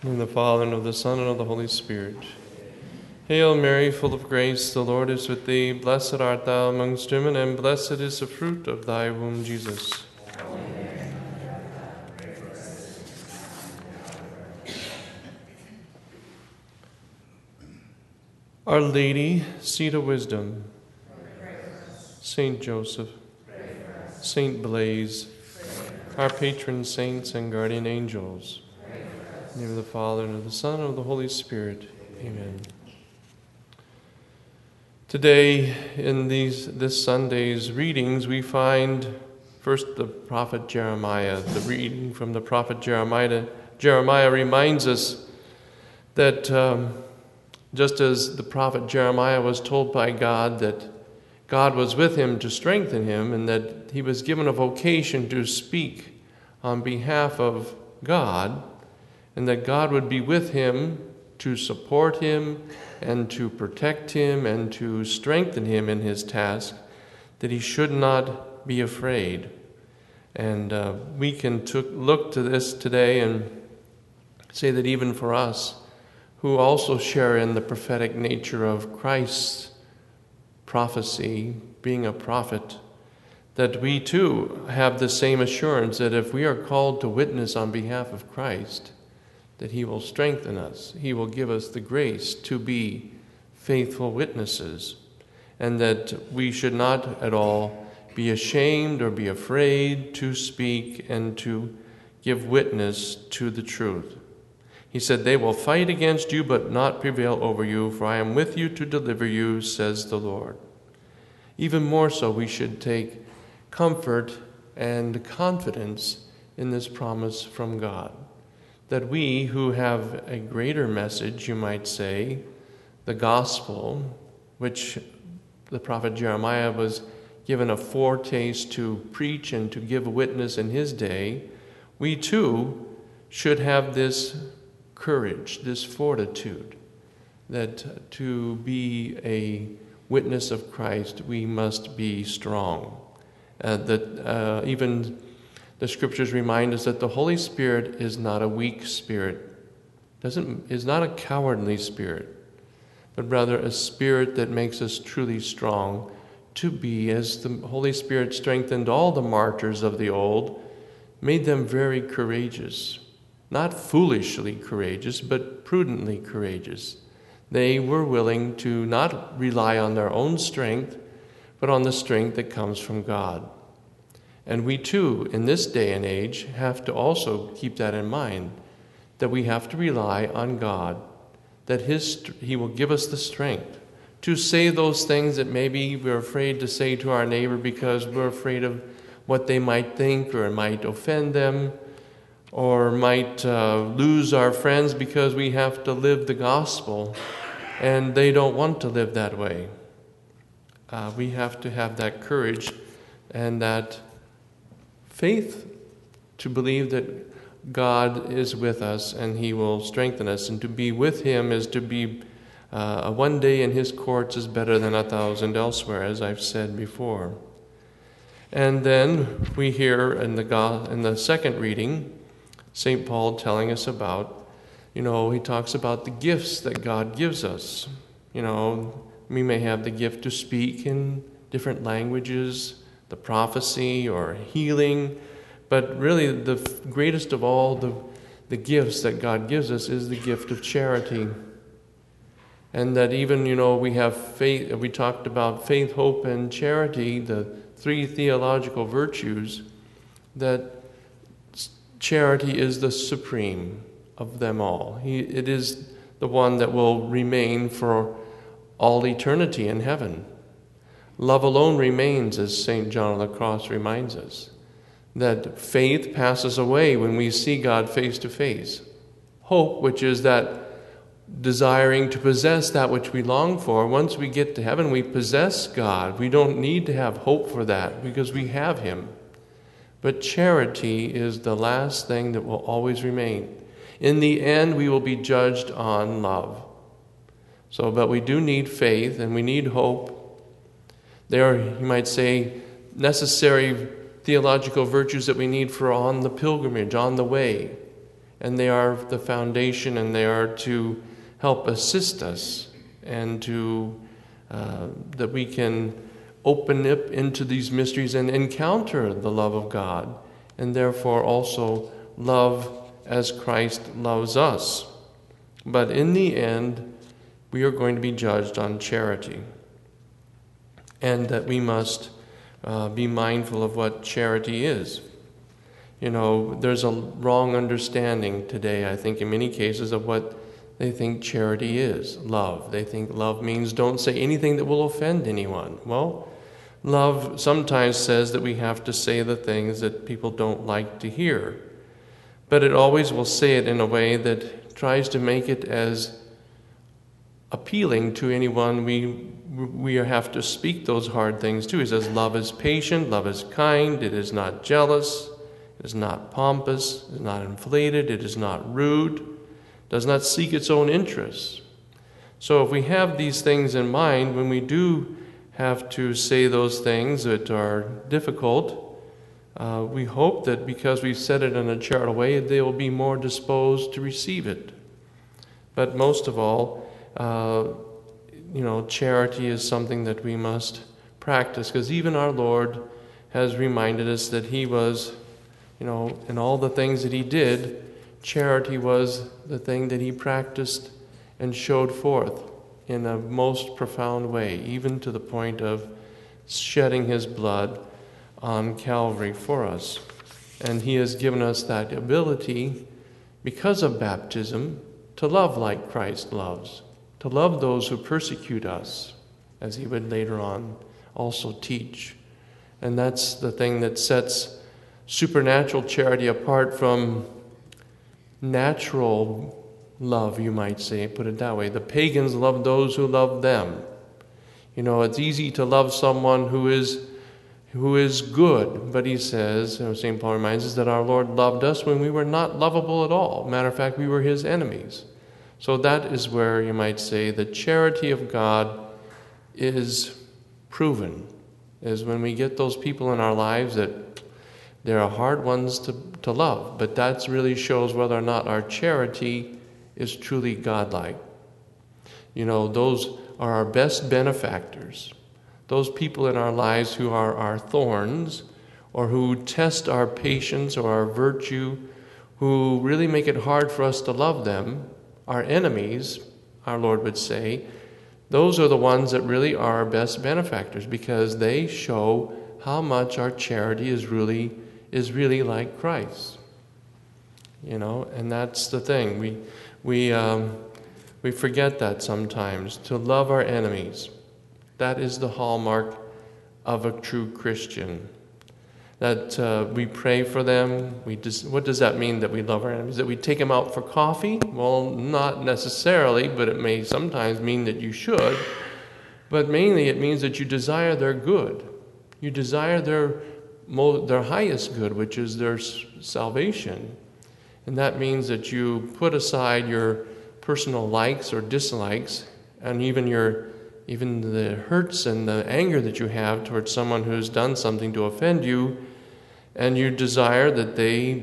In the name of the Father, and of the Son, and of the Holy Spirit. Hail Mary, full of grace, the Lord is with thee. Blessed art thou amongst women, and blessed is the fruit of thy womb, Jesus. Our Lady, seat of wisdom. Saint Joseph, Saint Blaise, our patron saints and guardian angels. In the name of the Father, and of the Son, and of the Holy Spirit. Amen. Today, in this Sunday's readings, we find first the prophet Jeremiah. The reading from the prophet Jeremiah reminds us that just as the prophet Jeremiah was told by God that God was with him to strengthen him, and that he was given a vocation to speak on behalf of God, and that God would be with him to support him and to protect him and to strengthen him in his task, that he should not be afraid. And we can look to this today and say that even for us, who also share in the prophetic nature of Christ's prophecy, being a prophet, that we too have the same assurance that if we are called to witness on behalf of Christ, that he will strengthen us. He will give us the grace to be faithful witnesses, and that we should not at all be ashamed or be afraid to speak and to give witness to the truth. He said, "They will fight against you, but not prevail over you, for I am with you to deliver you, says the Lord." Even more so, we should take comfort and confidence in this promise from God, that we who have a greater message, you might say, the gospel, which the prophet Jeremiah was given a foretaste to preach and to give witness in his day, we too should have this courage, this fortitude, that to be a witness of Christ, we must be strong. Even the scriptures remind us that the Holy Spirit is not a weak spirit, is not a cowardly spirit, but rather a spirit that makes us truly strong to be, as the Holy Spirit strengthened all the martyrs of the old, made them very courageous. Not foolishly courageous, but prudently courageous. They were willing to not rely on their own strength, but on the strength that comes from God. And we too, in this day and age, have to also keep that in mind, that we have to rely on God, that He will give us the strength to say those things that maybe we're afraid to say to our neighbor because we're afraid of what they might think, or it might offend them, or might lose our friends because we have to live the gospel and they don't want to live that way. We have to have that courage and that faith to believe that God is with us and he will strengthen us, and to be with him is to be one day in his courts is better than 1,000 elsewhere, as I've said before. And then we hear in the second reading, St. Paul telling us about, he talks about the gifts that God gives us. We may have the gift to speak in different languages, the prophecy or healing, but really the greatest of all the gifts that God gives us is the gift of charity. And that even, we have faith, we talked about faith, hope, and charity, the three theological virtues, that charity is the supreme of them all. It is the one that will remain for all eternity in heaven. Love alone remains, as St. John of the Cross reminds us, that faith passes away when we see God face to face. Hope, which is that desiring to possess that which we long for, once we get to heaven, we possess God. We don't need to have hope for that because we have him. But charity is the last thing that will always remain. In the end, we will be judged on love. But we do need faith and we need hope. They are, you might say, necessary theological virtues that we need for on the pilgrimage, on the way. and they are the foundation, and they are to help assist us, and to that we can open up into these mysteries and encounter the love of God, and therefore also love as Christ loves us. But in the end, we are going to be judged on charity, and that we must be mindful of what charity is. You know, there's a wrong understanding today, I think, in many cases, of what they think charity is. Love. They think love means don't say anything that will offend anyone. Well, love sometimes says that we have to say the things that people don't like to hear. But it always will say it in a way that tries to make it as appealing to anyone we have to speak those hard things to. He says love is patient, love is kind, it is not jealous, it is not pompous, it is not inflated, it is not rude, does not seek its own interests. So if we have these things in mind, when we do have to say those things that are difficult, we hope that because we've said it in a charitable way, they will be more disposed to receive it. But most of all, charity is something that we must practice, because even our Lord has reminded us that he was, in all the things that he did, charity was the thing that he practiced and showed forth in a most profound way, even to the point of shedding his blood on Calvary for us. And he has given us that ability, because of baptism, to love like Christ loves, to love those who persecute us, as he would later on also teach. And that's the thing that sets supernatural charity apart from natural love, you might say, put it that way. The pagans love those who love them. It's easy to love someone who is good, but he says, St. Paul reminds us that our Lord loved us when we were not lovable at all. Matter of fact, we were his enemies. So that is where you might say the charity of God is proven, is when we get those people in our lives that there are hard ones to love, but that really shows whether or not our charity is truly godlike. Those are our best benefactors. Those people in our lives who are our thorns, or who test our patience or our virtue, who really make it hard for us to love them, our enemies, our Lord would say, those are the ones that really are our best benefactors, because they show how much our charity is really like Christ. And that's the thing. We forget that sometimes, to love our enemies. That is the hallmark of a true Christian. That we pray for them. What does that mean, that we love our enemies? That we take them out for coffee? Well, not necessarily, but it may sometimes mean that you should. But mainly it means that you desire their good. You desire their highest good, which is their salvation. And that means that you put aside your personal likes or dislikes, and even the hurts and the anger that you have towards someone who's done something to offend you, and you desire that they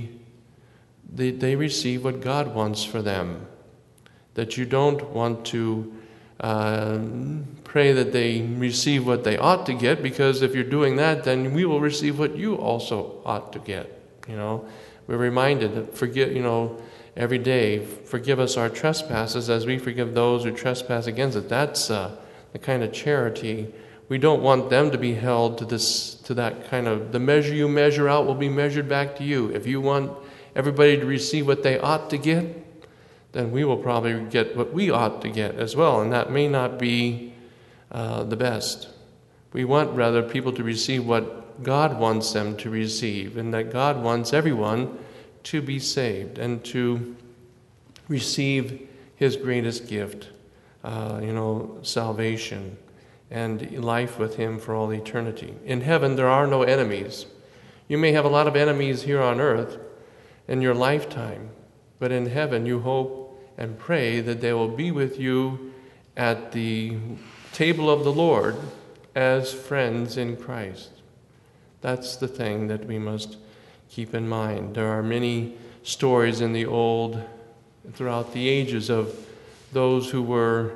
receive what God wants for them. That you don't want to pray that they receive what they ought to get, because if you're doing that, then we will receive what you also ought to get. We're reminded that every day, forgive us our trespasses as we forgive those who trespass against us. That's the kind of charity. We don't want them to be held to that kind of, the measure you measure out will be measured back to you. If you want everybody to receive what they ought to get, then we will probably get what we ought to get as well, and that may not be the best. We want rather people to receive what God wants them to receive, and that God wants everyone to be saved and to receive his greatest gift, salvation and life with him for all eternity. In heaven, there are no enemies. You may have a lot of enemies here on earth in your lifetime, but in heaven you hope and pray that they will be with you at the table of the Lord as friends in Christ. That's the thing that we must keep in mind. There are many stories in the old, throughout the ages of those who were,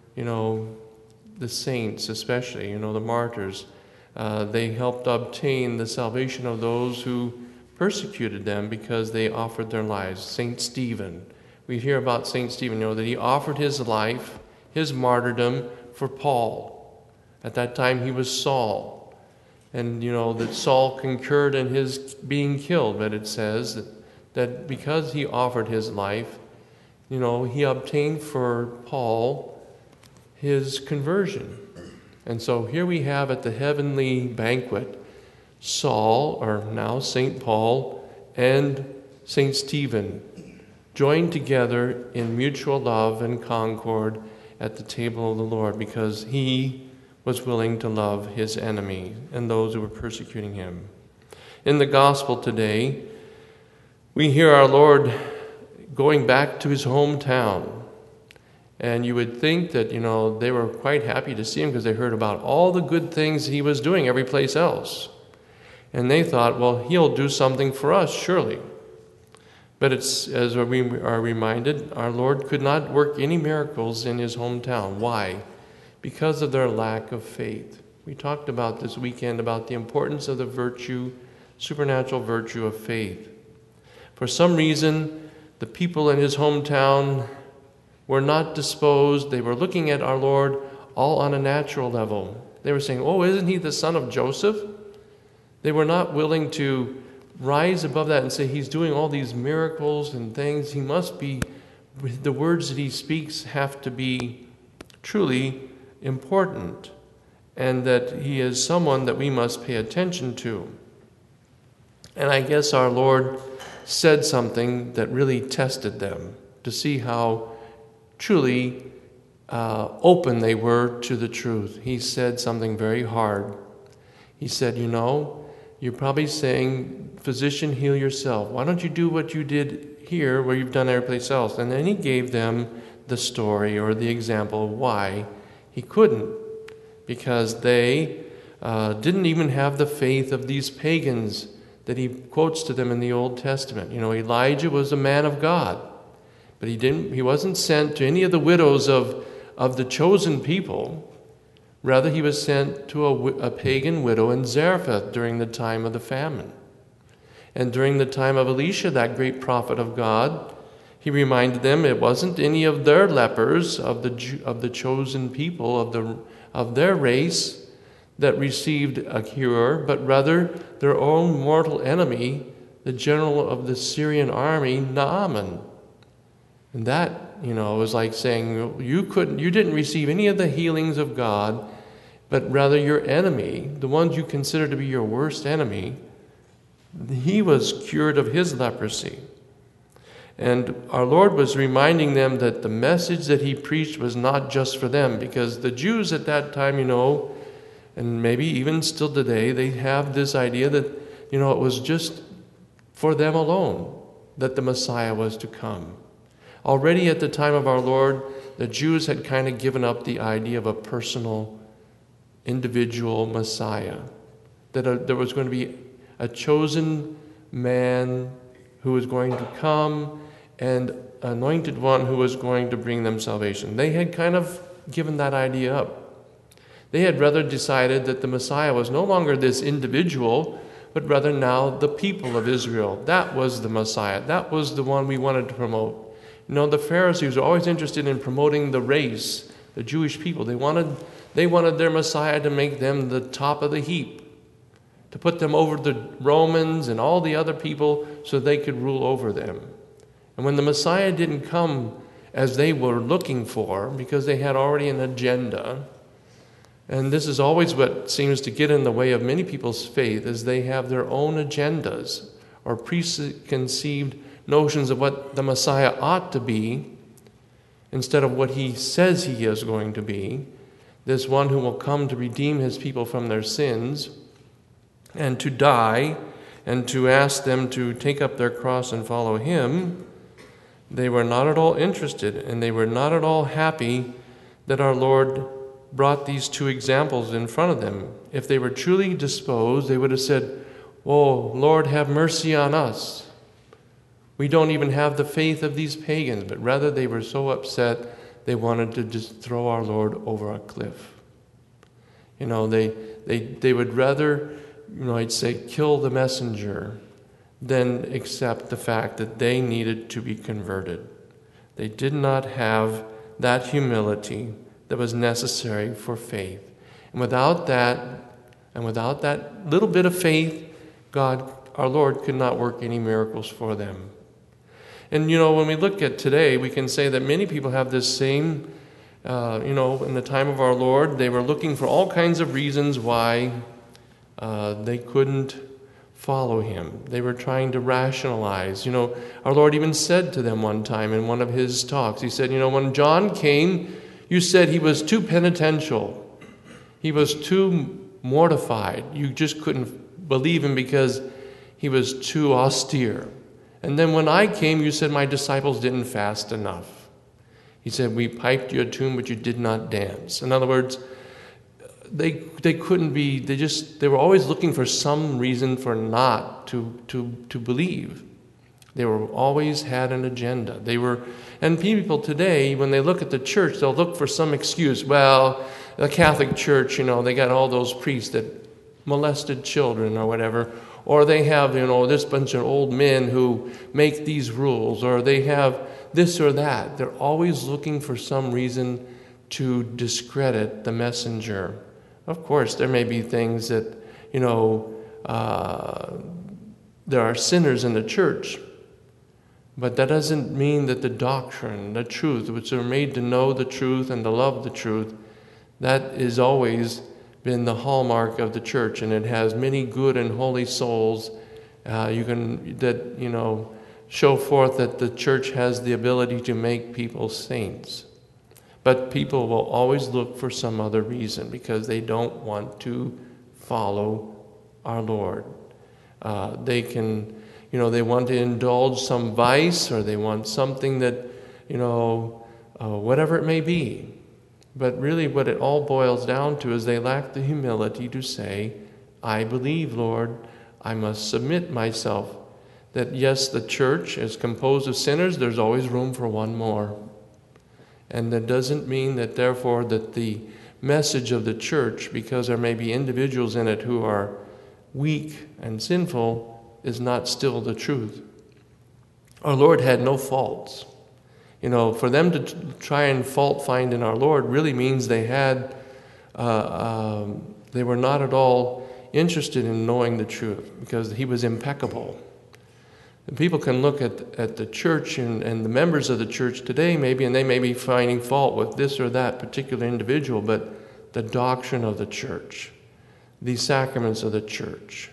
the saints especially, the martyrs. They helped obtain the salvation of those who persecuted them because they offered their lives. St. Stephen. We hear about St. Stephen, that he offered his life, his martyrdom, for Paul. At that time he was Saul. And, that Saul concurred in his being killed, but it says that because he offered his life, he obtained for Paul his conversion. And so here we have at the heavenly banquet Saul, or now St. Paul, and St. Stephen joined together in mutual love and concord at the table of the Lord, because he was willing to love his enemy and those who were persecuting him. In the gospel today, we hear our Lord going back to his hometown. And you would think that, they were quite happy to see him because they heard about all the good things he was doing every place else. And they thought, well, he'll do something for us, surely. But it's, as we are reminded, our Lord could not work any miracles in his hometown. Why? Because of their lack of faith. We talked about this weekend about the importance of the virtue, supernatural virtue of faith. For some reason, the people in his hometown were not disposed. They were looking at our Lord all on a natural level. They were saying, oh, isn't he the son of Joseph? They were not willing to rise above that and say, he's doing all these miracles and things. He must be, the words that he speaks have to be truly important, and that he is someone that we must pay attention to. And I guess our Lord said something that really tested them to see how truly open they were to the truth. He said something very hard. He said, you're probably saying, physician, heal yourself. Why don't you do what you did here where you've done every place else? And then he gave them the story or the example of why he couldn't. Because they didn't even have the faith of these pagans that he quotes to them in the Old Testament. Elijah was a man of God, but he wasn't sent to any of the widows of the chosen people. Rather, he was sent to a pagan widow in Zarephath during the time of the famine. And during the time of Elisha, that great prophet of God, he reminded them it wasn't any of their lepers, of the chosen people, of their race, that received a cure, but rather their own mortal enemy, the general of the Syrian army, Naaman. And that, was like saying, you didn't receive any of the healings of God, but rather your enemy, the ones you consider to be your worst enemy, he was cured of his leprosy. And our Lord was reminding them that the message that he preached was not just for them, because the Jews at that time, and maybe even still today, they have this idea that, it was just for them alone that the Messiah was to come. Already at the time of our Lord, the Jews had kind of given up the idea of a personal, individual Messiah, that there was going to be a chosen man who was going to come and anointed one who was going to bring them salvation. They had kind of given that idea up. They had rather decided that the Messiah was no longer this individual, but rather now the people of Israel. That was the Messiah. That was the one we wanted to promote. The Pharisees were always interested in promoting the race, the Jewish people. They wanted their Messiah to make them the top of the heap, to put them over the Romans and all the other people so they could rule over them. And when the Messiah didn't come as they were looking for, because they had already an agenda, and this is always what seems to get in the way of many people's faith, is they have their own agendas or preconceived notions of what the Messiah ought to be instead of what he says he is going to be, this one who will come to redeem his people from their sins and to die and to ask them to take up their cross and follow him. They were not at all interested, and they were not at all happy that our Lord brought these two examples in front of them. If they were truly disposed, they would have said, "Oh, Lord, have mercy on us. We don't even have the faith of these pagans, but rather they were so upset they wanted to just throw our Lord over a cliff. They would rather, I'd say, kill the messenger than accept the fact that they needed to be converted. They did not have that humility that was necessary for faith. And without that little bit of faith, God, our Lord, could not work any miracles for them. And, when we look at today, we can say that many people have this same, in the time of our Lord, they were looking for all kinds of reasons why they couldn't follow him. They were trying to rationalize. Our Lord even said to them one time in one of his talks, he said, when John came, you said he was too penitential. He was too mortified. You just couldn't believe him because he was too austere. And then when I came, you said my disciples didn't fast enough. He said, we piped you a tune, but you did not dance. In other words, they couldn't be, they were always looking for some reason for not to believe. They were always had an agenda. And people today, when they look at the church, they'll look for some excuse. Well, the Catholic Church, they got all those priests that molested children or whatever. Or they have, this bunch of old men who make these rules. Or they have this or that. They're always looking for some reason to discredit the messenger. Of course, there may be things that, there are sinners in the church. But that doesn't mean that the doctrine, the truth, which are made to know the truth and to love the truth, that is always been the hallmark of the church, and it has many good and holy souls show forth that the church has the ability to make people saints. But people will always look for some other reason because they don't want to follow our Lord. They want to indulge some vice, or they want something that, whatever it may be. But really what it all boils down to is they lack the humility to say, I believe, Lord, I must submit myself. That yes, the church is composed of sinners, there's always room for one more. And that doesn't mean that therefore that the message of the church, because there may be individuals in it who are weak and sinful, is not still the truth. Our Lord had no faults. For them to try and fault find in our Lord really means they were not at all interested in knowing the truth, because he was impeccable. And people can look at the church and the members of the church today maybe, and they may be finding fault with this or that particular individual, but the doctrine of the church, the sacraments of the church,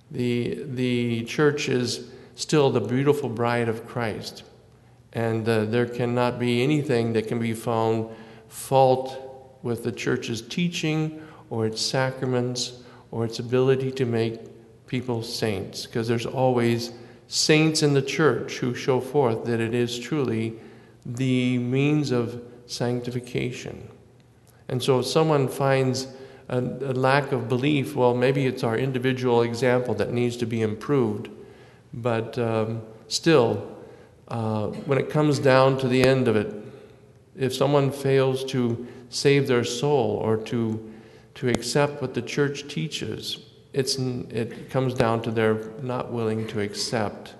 the church is still the beautiful bride of Christ. And there cannot be anything that can be found fault with the church's teaching or its sacraments or its ability to make people saints, because there's always saints in the church who show forth that it is truly the means of sanctification. And so if someone finds a lack of belief, well, maybe it's our individual example that needs to be improved, but still, when it comes down to the end of it, if someone fails to save their soul or to accept what the church teaches, it comes down to their not willing to accept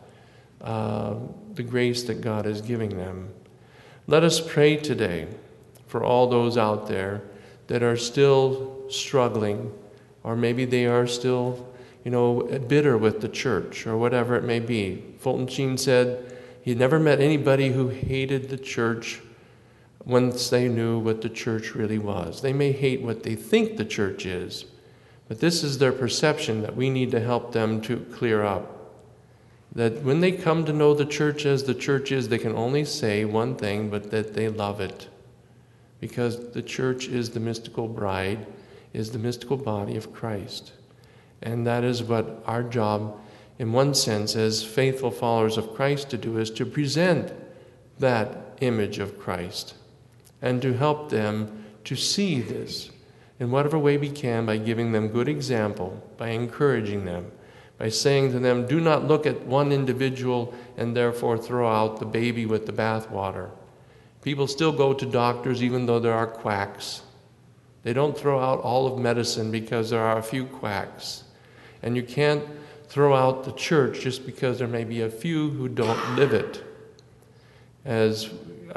the grace that God is giving them. Let us pray today for all those out there that are still struggling, or maybe they are still, bitter with the church or whatever it may be. Fulton Sheen said, he never met anybody who hated the church once they knew what the church really was. They may hate what they think the church is, but this is their perception that we need to help them to clear up. That when they come to know the church as the church is, they can only say one thing, but that they love it. Because the church is the mystical bride, is the mystical body of Christ. And that is what our job, in one sense, as faithful followers of Christ to do, is to present that image of Christ and to help them to see this in whatever way we can, by giving them good example, by encouraging them, by saying to them, do not look at one individual and therefore throw out the baby with the bathwater. People still go to doctors even though there are quacks. They don't throw out all of medicine because there are a few quacks. And you can't throw out the church just because there may be a few who don't live it. As,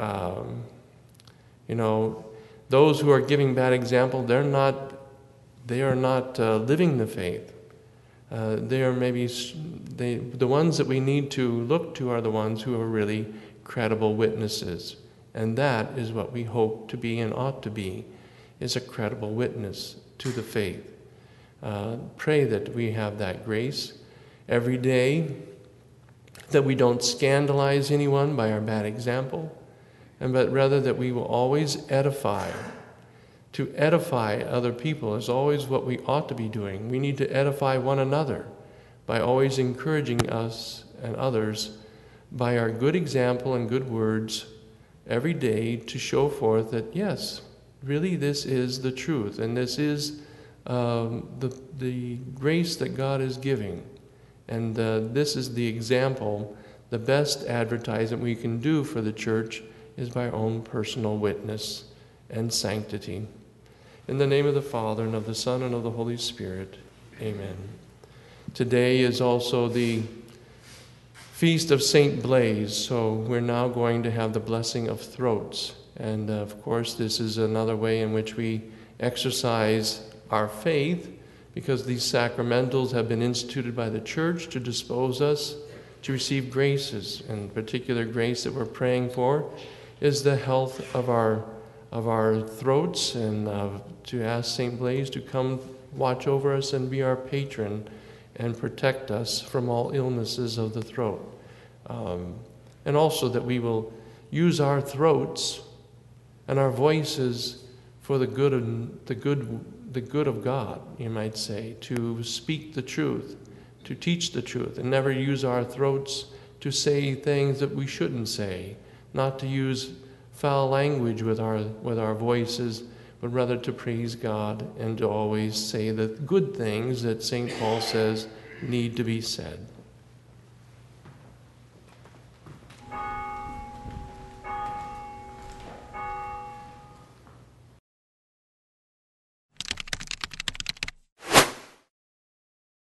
those who are giving bad example, they are not living the faith. They are the ones that we need to look to are the ones who are really credible witnesses. And that is what we hope to be and ought to be, is a credible witness to the faith. Pray that we have that grace every day, that we don't scandalize anyone by our bad example, but rather that we will always edify. To edify other people is always what we ought to be doing. We need to edify one another by always encouraging us and others by our good example and good words every day to show forth that, yes, really this is the truth, and this is the grace that God is giving. And this is the example. The best advertisement we can do for the church is by our own personal witness and sanctity. In the name of the Father, and of the Son, and of the Holy Spirit, amen. Today is also the feast of St. Blaise, so we're now going to have the blessing of throats. And of course, this is another way in which we exercise our faith, because these sacramentals have been instituted by the Church to dispose us to receive graces. And particular grace that we're praying for is the health of our throats, and to ask St. Blaise to come watch over us and be our patron and protect us from all illnesses of the throat. And also that we will use our throats and our voices for the good of God, you might say, to speak the truth, to teach the truth, and never use our throats to say things that we shouldn't say, not to use foul language with our voices, but rather to praise God and to always say the good things that St. Paul says need to be said.